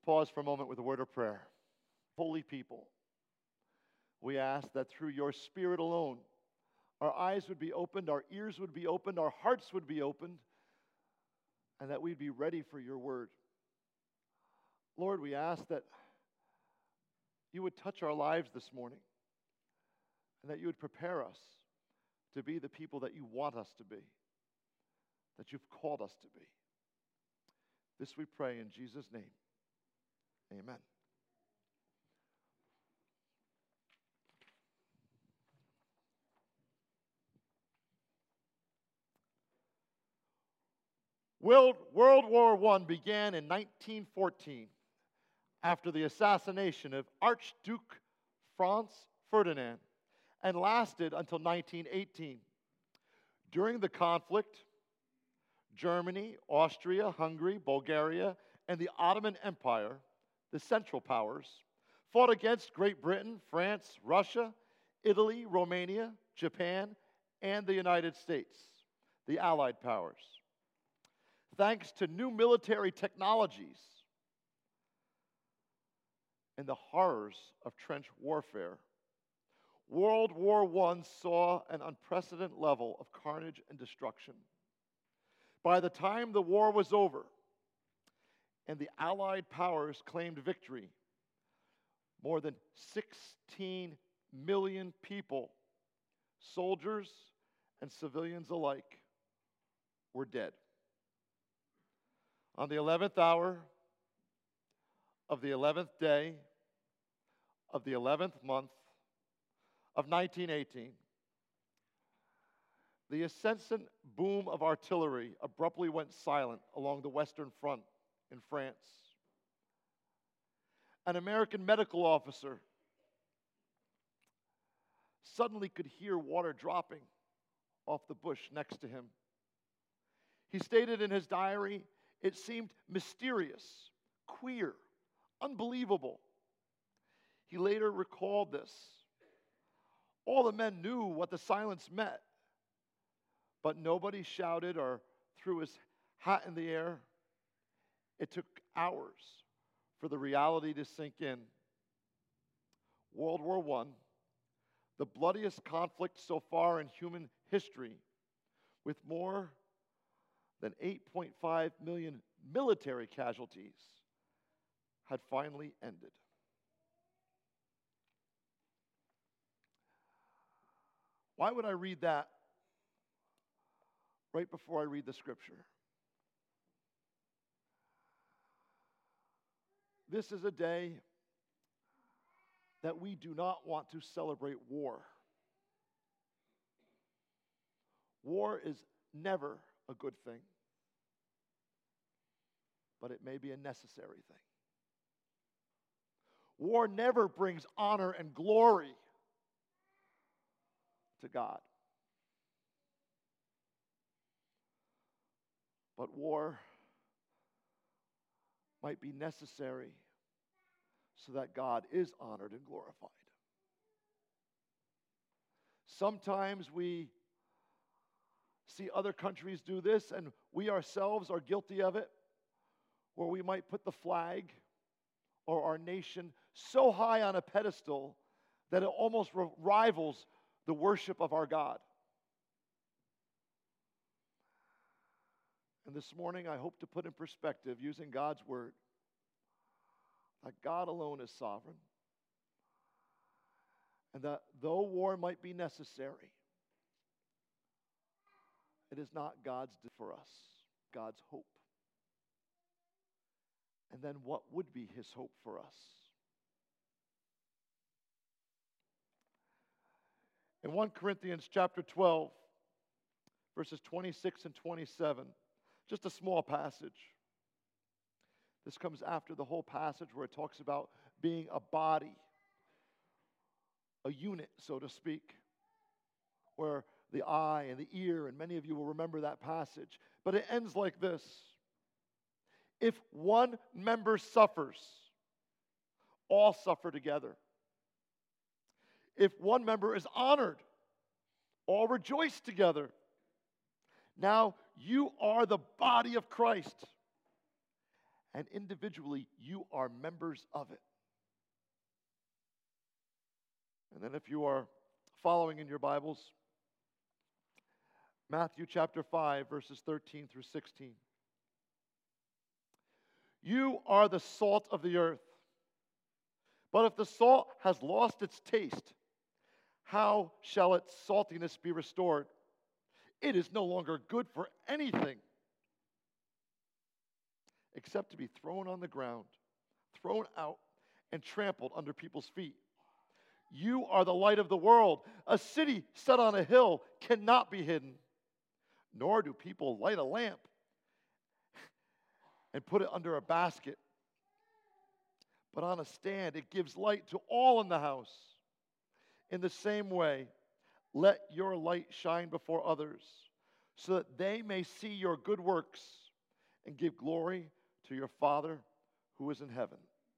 pause for a moment with a word of prayer. Holy people, we ask that through your Spirit alone, our eyes would be opened, our ears would be opened, our hearts would be opened, and that we'd be ready for your word. Lord, we ask that you would touch our lives this morning, and that you would prepare us to be the people that you want us to be, that you've called us to be. This we pray in Jesus' name. Amen. World War I began in 1914 after the assassination of Archduke Franz Ferdinand and lasted until 1918. During the conflict, Germany, Austria, Hungary, Bulgaria, and the Ottoman Empire, the Central Powers, fought against Great Britain, France, Russia, Italy, Romania, Japan, and the United States, the Allied powers. Thanks to new military technologies and the horrors of trench warfare, World War I saw an unprecedented level of carnage and destruction. By the time the war was over and the Allied powers claimed victory, more than 16 million people, soldiers and civilians alike, were dead. On the 11th hour of the 11th day of the 11th month of 1918, the incessant boom of artillery abruptly went silent along the Western Front in France. An American medical officer suddenly could hear water dropping off the bush next to him. He stated in his diary, "It seemed mysterious, queer, unbelievable." He later recalled this. All the men knew what the silence meant, but nobody shouted or threw his hat in the air. It took hours for the reality to sink in. World War I, the bloodiest conflict so far in human history, with more than 8.5 million military casualties, had finally ended. Why would I read that right before I read the scripture? This is a day that we do not want to celebrate war. War is never a good thing, but it may be a necessary thing. War never brings honor and glory to God. But war might be necessary so that God is honored and glorified. Sometimes we see other countries do this, and we ourselves are guilty of it, where we might put the flag or our nation so high on a pedestal that it almost rivals the worship of our God. And this morning, I hope to put in perspective, using God's word, that God alone is sovereign, and that though war might be necessary, it is not God's for us, God's hope. And then what would be his hope for us? In 1 Corinthians chapter 12, verses 26 and 27, just a small passage. This comes after the whole passage where it talks about being a body, a unit, so to speak, where the eye and the ear, and many of you will remember that passage. But it ends like this. If one member suffers, all suffer together. If one member is honored, all rejoice together. Now you are the body of Christ, and individually you are members of it. And then if you are following in your Bibles, Matthew chapter 5, verses 13 through 16. You are the salt of the earth. But if the salt has lost its taste, how shall its saltiness be restored? It is no longer good for anything except to be thrown on the ground, thrown out, and trampled under people's feet. You are the light of the world. A city set on a hill cannot be hidden, nor do people light a lamp and put it under a basket, but on a stand. It gives light to all in the house. In the same way, let your light shine before others, so that they may see your good works and give glory to your Father who is in heaven.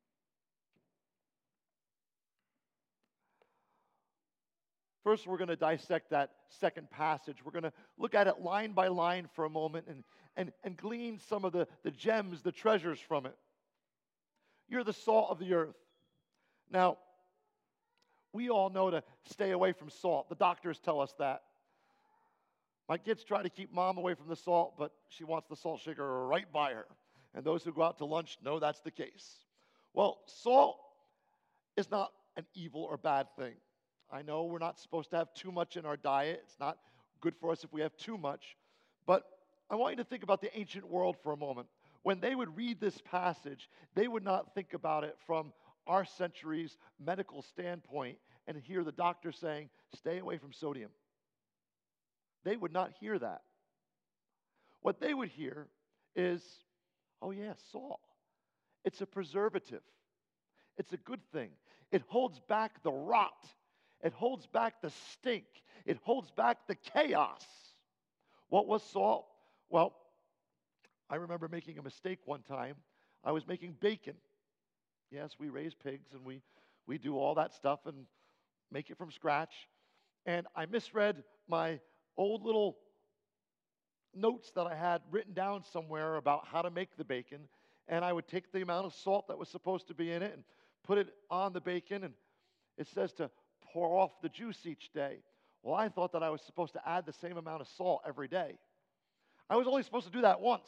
First, we're going to dissect that second passage. We're going to look at it line by line for a moment and glean some of the gems, the treasures from it. You're the salt of the earth. Now, we all know to stay away from salt. The doctors tell us that. My kids try to keep mom away from the salt, but she wants the salt shaker right by her. And those who go out to lunch know that's the case. Well, salt is not an evil or bad thing. I know we're not supposed to have too much in our diet. It's not good for us if we have too much. But I want you to think about the ancient world for a moment. When they would read this passage, they would not think about it from our century's medical standpoint and hear the doctor saying, stay away from sodium. They would not hear that. What they would hear is, oh yeah, salt. It's a preservative. It's a good thing. It holds back the rot. It holds back the stink. It holds back the chaos. What was salt? Well, I remember making a mistake one time. I was making bacon. Yes, we raise pigs and we do all that stuff and make it from scratch. And I misread my old little notes that I had written down somewhere about how to make the bacon. And I would take the amount of salt that was supposed to be in it and put it on the bacon. And it says to pour off the juice each day. Well, I thought that I was supposed to add the same amount of salt every day. I was only supposed to do that once.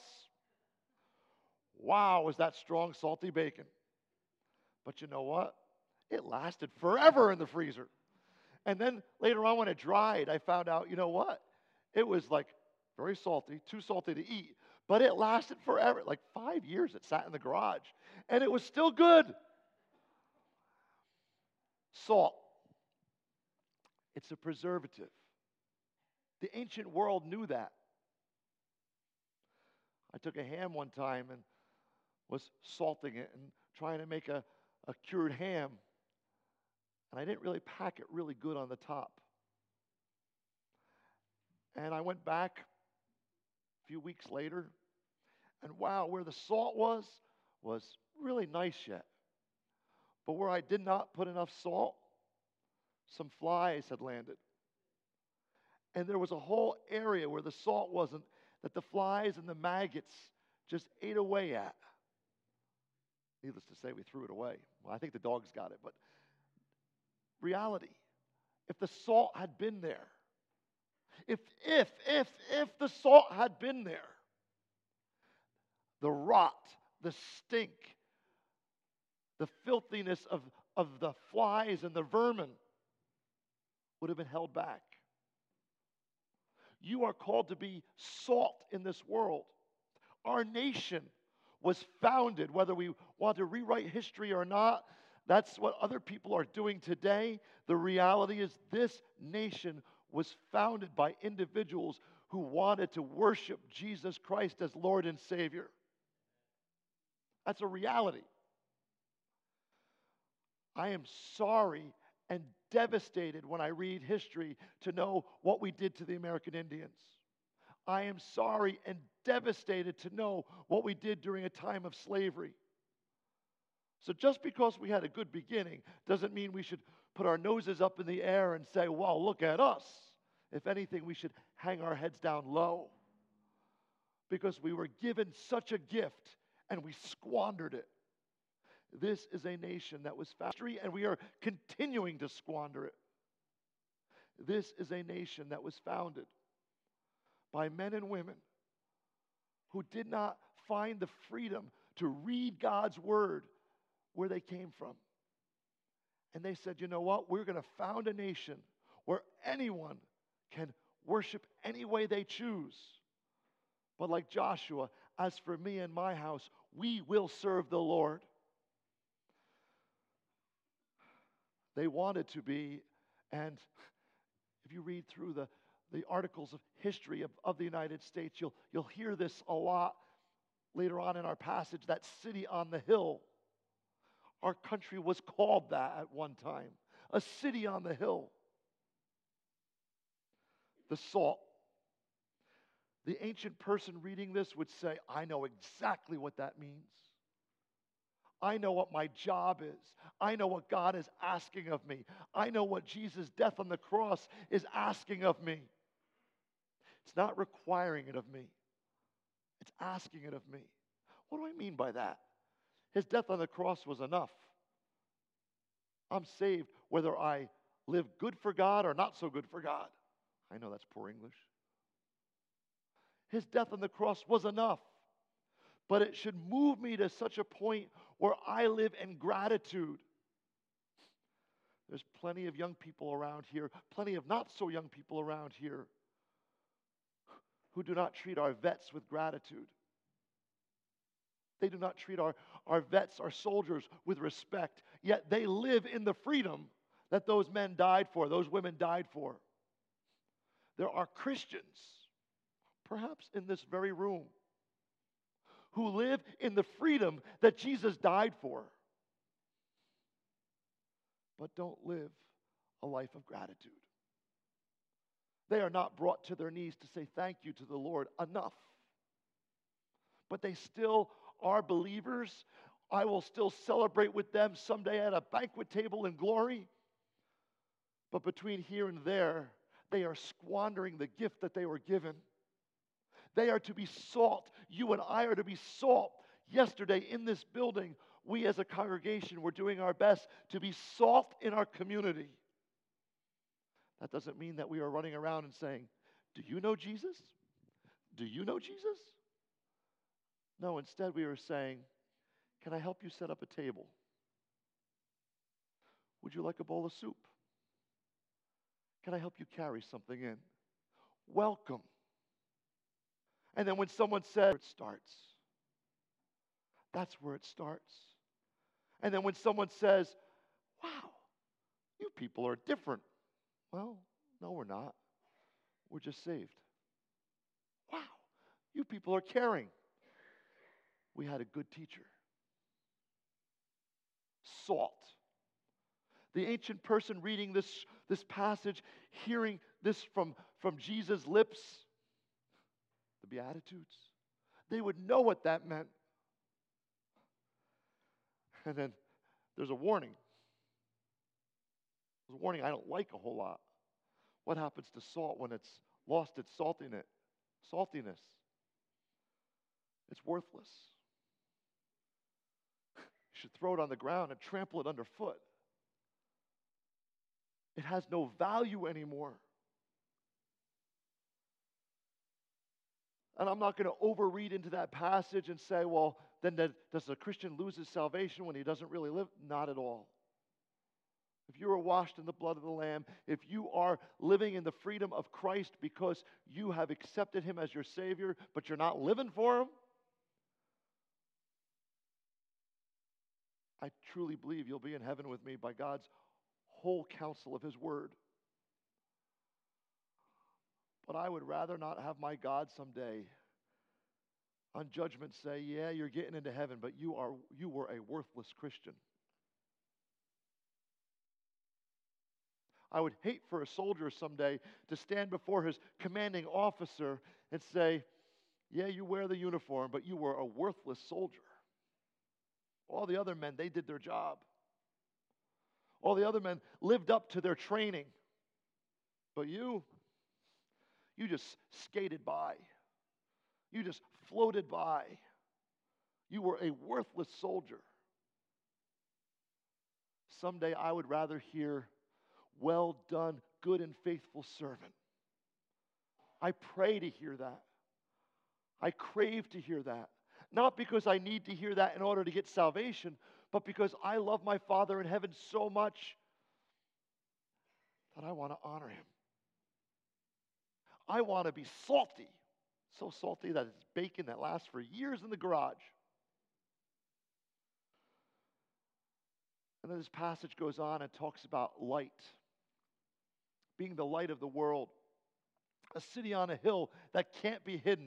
Wow, was that strong, salty bacon. But you know what? It lasted forever in the freezer. And then later on when it dried, I found out, you know what? It was like very salty, too salty to eat. But it lasted forever. Like 5 years it sat in the garage. And it was still good. Salt. It's a preservative. The ancient world knew that. I took a ham one time and was salting it and trying to make a cured ham. And I didn't really pack it really good on the top. And I went back a few weeks later, and wow, where the salt was really nice yet. But where I did not put enough salt, some flies had landed. And there was a whole area where the salt wasn't, that the flies and the maggots just ate away at. Needless to say, we threw it away. Well, I think the dogs got it, but reality, if the salt had been there, if the salt had been there, the rot, the stink, the filthiness of the flies and the vermin would have been held back. You are called to be salt in this world. Our nation was founded, whether we want to rewrite history or not, that's what other people are doing today. The reality is this nation was founded by individuals who wanted to worship Jesus Christ as Lord and Savior. That's a reality. I am sorry and devastated when I read history to know what we did to the American Indians. I am sorry and devastated to know what we did during a time of slavery. So just because we had a good beginning doesn't mean we should put our noses up in the air and say, well, look at us. If anything, we should hang our heads down low because we were given such a gift and we squandered it. This is a nation that was founded, and we are continuing to squander it. This is a nation that was founded by men and women who did not find the freedom to read God's word where they came from. And they said, you know what? We're going to found a nation where anyone can worship any way they choose. But like Joshua, as for me and my house, we will serve the Lord. They wanted to be, and if you read through the articles of history of the United States, you'll hear this a lot later on in our passage, that city on the hill. Our country was called that at one time, a city on the hill. The salt. The ancient person reading this would say, I know exactly what that means. I know what my job is. I know what God is asking of me. I know what Jesus' death on the cross is asking of me. It's not requiring it of me. It's asking it of me. What do I mean by that? His death on the cross was enough. I'm saved whether I live good for God or not so good for God. I know that's poor English. His death on the cross was enough. But it should move me to such a point where I live in gratitude. There's plenty of young people around here, plenty of not so young people around here who do not treat our vets with gratitude. They do not treat our vets, our soldiers, with respect, yet they live in the freedom that those men died for, those women died for. There are Christians, perhaps in this very room, who live in the freedom that Jesus died for, but don't live a life of gratitude. They are not brought to their knees to say thank you to the Lord enough. But they still are believers. I will still celebrate with them someday at a banquet table in glory. But between here and there, they are squandering the gift that they were given. They are to be salt. You and I are to be salt. Yesterday in this building, we as a congregation were doing our best to be salt in our community. That doesn't mean that we are running around and saying, do you know Jesus? Do you know Jesus? No, instead we were saying, can I help you set up a table? Would you like a bowl of soup? Can I help you carry something in? Welcome. And then when someone says, it starts. That's where it starts. And then when someone says, wow, you people are different. Well, no, we're not. We're just saved. Wow, you people are caring. We had a good teacher. Salt. The ancient person reading this passage, hearing this from Jesus' lips, the Beatitudes, they would know what that meant. And then there's a warning. There's a warning I don't like a whole lot. What happens to salt when it's lost its saltiness? It's worthless. You should throw it on the ground and trample it underfoot. It has no value anymore. And I'm not going to overread into that passage and say, well, then does a Christian lose his salvation when he doesn't really live? Not at all. If you are washed in the blood of the Lamb, if you are living in the freedom of Christ because you have accepted Him as your Savior, but you're not living for Him, I truly believe you'll be in heaven with me by God's whole counsel of His Word. But I would rather not have my God someday on judgment say, yeah, you're getting into heaven, but you were a worthless Christian. I would hate for a soldier someday to stand before his commanding officer and say, yeah, you wear the uniform, but you were a worthless soldier. All the other men, they did their job. All the other men lived up to their training. But you just skated by. You just floated by. You were a worthless soldier. Someday I would rather hear, well done, good and faithful servant. I pray to hear that. I crave to hear that. Not because I need to hear that in order to get salvation, but because I love my Father in heaven so much that I want to honor him. I want to be salty. So salty that it's bacon that lasts for years in the garage. And then this passage goes on and talks about light, being the light of the world, a city on a hill that can't be hidden.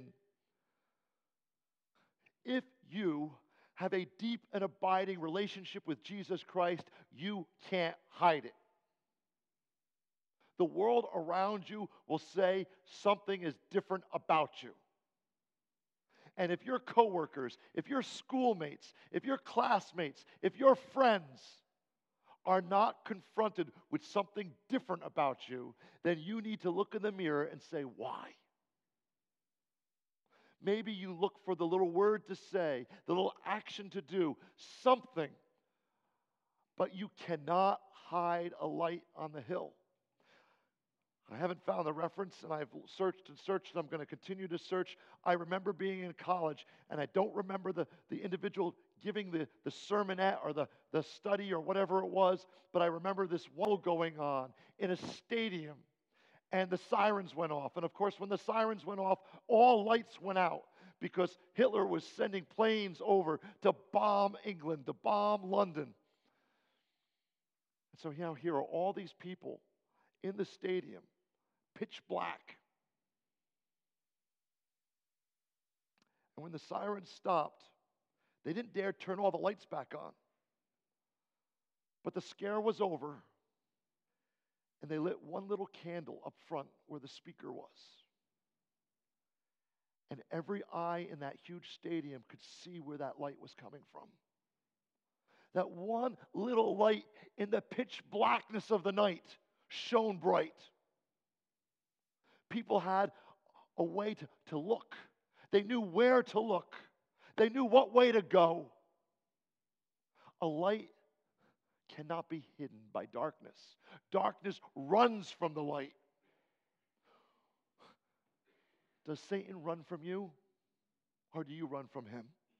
If you have a deep and abiding relationship with Jesus Christ, you can't hide it. The world around you will say something is different about you. And if your coworkers, if your schoolmates, if your classmates, if your friends are not confronted with something different about you, then you need to look in the mirror and say, why? Maybe you look for the little word to say, the little action to do, something. But you cannot hide a light on the hill. I haven't found the reference, and I've searched and searched, and I'm going to continue to search. I remember being in college, and I don't remember the individual giving the sermonette or the study or whatever it was, but I remember this one going on in a stadium, and the sirens went off. And of course, when the sirens went off, all lights went out because Hitler was sending planes over to bomb England, to bomb London. And so here are all these people in the stadium, pitch black. And when the sirens stopped, they didn't dare turn all the lights back on. But the scare was over, and they lit one little candle up front where the speaker was. And every eye in that huge stadium could see where that light was coming from. That one little light in the pitch blackness of the night shone bright. People had a way to look. They knew where to look. They knew what way to go. A light cannot be hidden by darkness. Darkness runs from the light. Does Satan run from you, or do you run from him?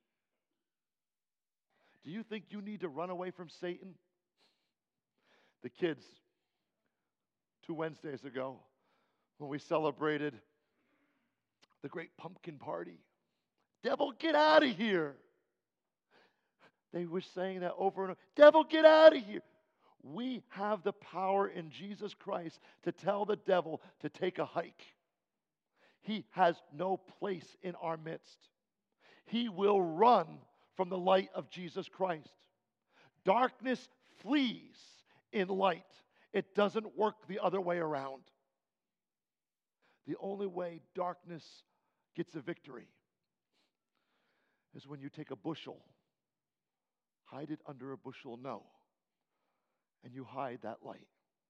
Do you think you need to run away from Satan? The kids, 2 Wednesdays ago, when we celebrated the great pumpkin party, devil, get out of here. They were saying that over and over. Devil, get out of here. We have the power in Jesus Christ to tell the devil to take a hike. He has no place in our midst. He will run from the light of Jesus Christ. Darkness flees in light. It doesn't work the other way around. The only way darkness gets a victory is when you take a bushel, hide it under a bushel, and you hide that light.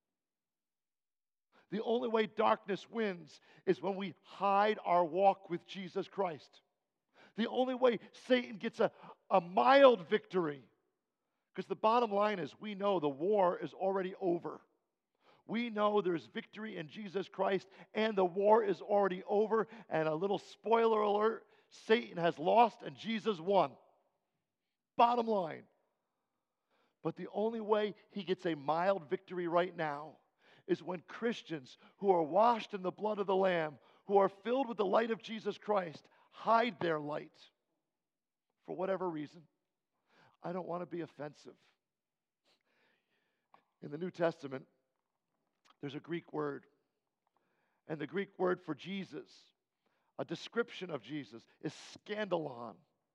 The only way darkness wins is when we hide our walk with Jesus Christ. The only way Satan gets a mild victory, because the bottom line is we know the war is already over. We know there's victory in Jesus Christ, and the war is already over. And a little spoiler alert, Satan has lost and Jesus won. Bottom line. But the only way he gets a mild victory right now is when Christians who are washed in the blood of the Lamb, who are filled with the light of Jesus Christ, hide their light for whatever reason. I don't want to be offensive. In the New Testament, there's a Greek word. And the Greek word for Jesus, a description of Jesus, is scandalon.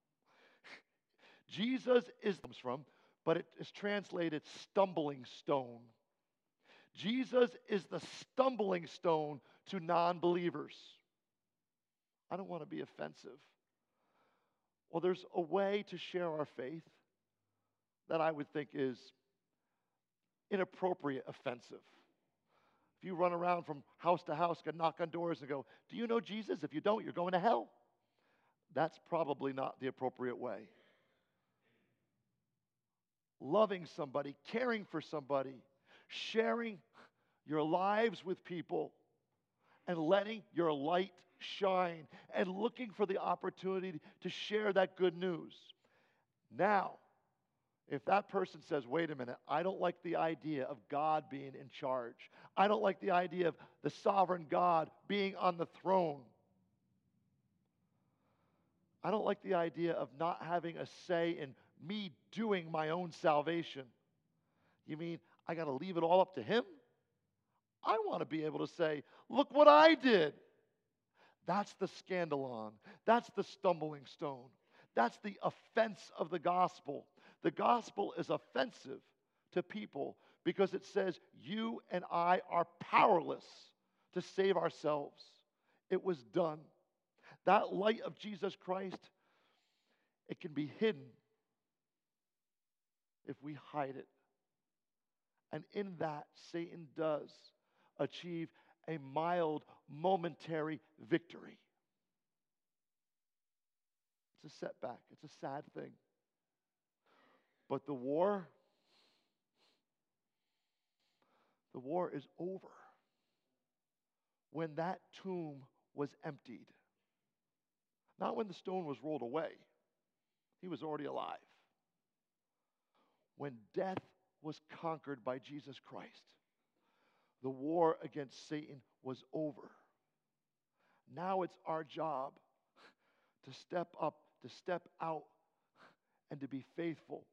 Jesus comes from, but it is translated stumbling stone. Jesus is the stumbling stone to non-believers. I don't want to be offensive. Well, there's a way to share our faith that I would think is inappropriate, offensive. If you run around from house to house, can knock on doors and go, "Do you know Jesus? If you don't, you're going to hell." That's probably not the appropriate way. loving somebody, caring for somebody, sharing your lives with people, and letting your light shine, and looking for the opportunity to share that good news. Now, if that person says, wait a minute, I don't like the idea of God being in charge, I don't like the idea of the sovereign God being on the throne, I don't like the idea of not having a say in me doing my own salvation. You mean I got to leave it all up to Him? I want to be able to say, look what I did. That's the scandalon. That's the stumbling stone. That's the offense of the gospel. The gospel is offensive to people because it says you and I are powerless to save ourselves. It was done. That light of Jesus Christ, it can be hidden if we hide it. And in that, Satan does achieve a mild, momentary victory. It's a setback. It's a sad thing. But the war is over when that tomb was emptied. Not when the stone was rolled away. He was already alive. When death was conquered by Jesus Christ, the war against Satan was over. Now it's our job to step up, to step out, and to be faithful.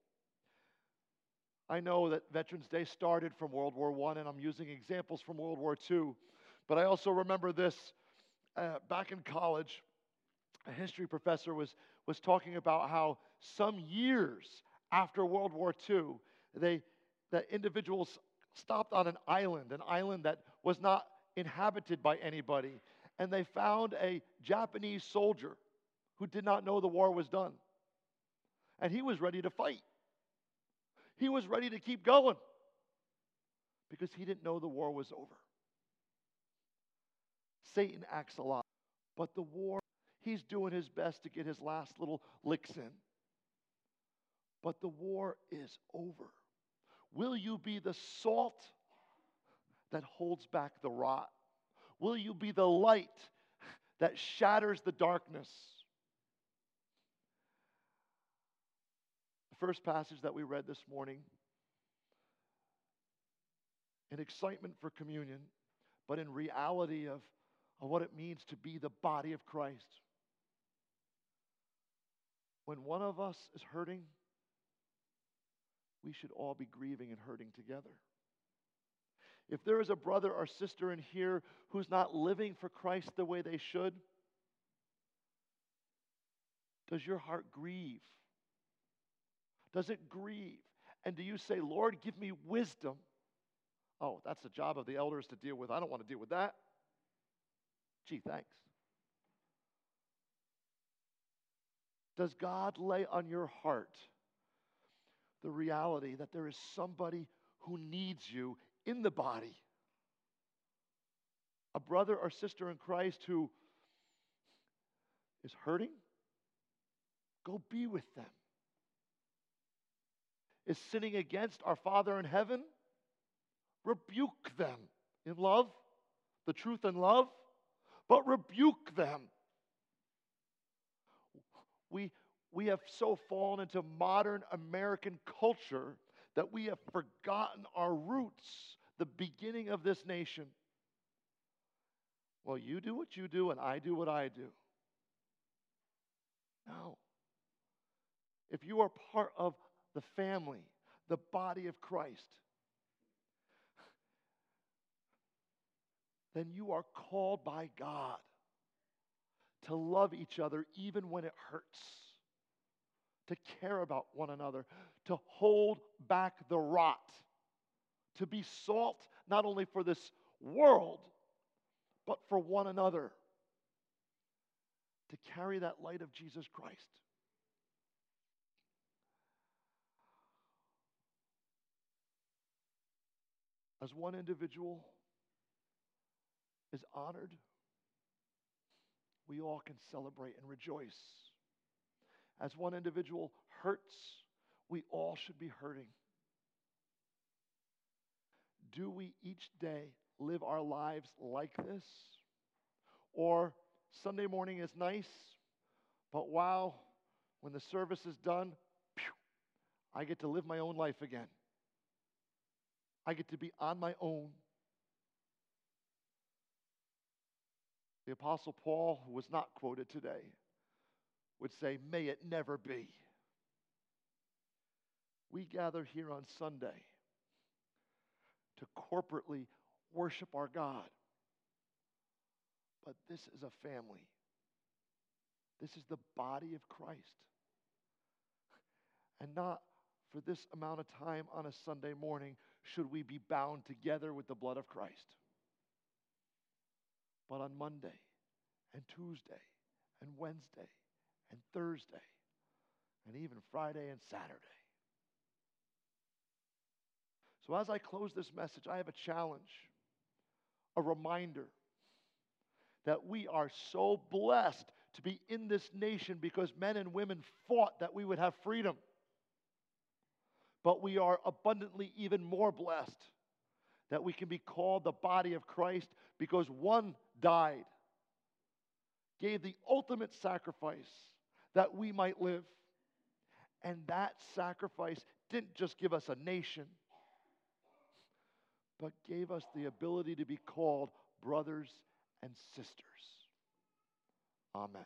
I know that Veterans Day started from World War I, and I'm using examples from World War II, but I also remember this back in college. A history professor was talking about how some years after World War II, that individuals stopped on an island that was not inhabited by anybody, and they found a Japanese soldier who did not know the war was done. And he was ready to fight. He was ready to keep going because he didn't know the war was over. Satan acts a lot, but the war, he's doing his best to get his last little licks in. But the war is over. Will you be the salt that holds back the rot? Will you be the light that shatters the darkness? The first passage that we read this morning, in excitement for communion, but in reality of what it means to be the body of Christ. When one of us is hurting, we should all be grieving and hurting together. If there is a brother or sister in here who's not living for Christ the way they should, does your heart grieve? Does it grieve? And do you say, Lord, give me wisdom? Oh, that's the job of the elders to deal with. I don't want to deal with that. Gee, thanks. Does God lay on your heart the reality that there is somebody who needs you in the body? A brother or sister in Christ who is hurting? Go be with them. Is sinning against our Father in heaven? Rebuke them in love, the truth in love, but rebuke them. We have so fallen into modern American culture that we have forgotten our roots, the beginning of this nation. Well, you do what you do and I do what I do. No. If you are part of the family, the body of Christ, then you are called by God to love each other even when it hurts, to care about one another, to hold back the rot, to be salt not only for this world, but for one another, to carry that light of Jesus Christ. As one individual is honored, we all can celebrate and rejoice. As one individual hurts, we all should be hurting. Do we each day live our lives like this? Or Sunday morning is nice, but wow, when the service is done, phew, I get to live my own life again. I get to be on my own. The Apostle Paul, who was not quoted today, would say, may it never be. We gather here on Sunday to corporately worship our God. But this is a family. This is the body of Christ. And not for this amount of time on a Sunday morning should we be bound together with the blood of Christ. But on Monday and Tuesday and Wednesday and Thursday and even Friday and Saturday. So as I close this message, I have a challenge, a reminder that we are so blessed to be in this nation because men and women fought that we would have freedom. But we are abundantly even more blessed that we can be called the body of Christ because one died, gave the ultimate sacrifice that we might live. And that sacrifice didn't just give us a nation, but gave us the ability to be called brothers and sisters. Amen.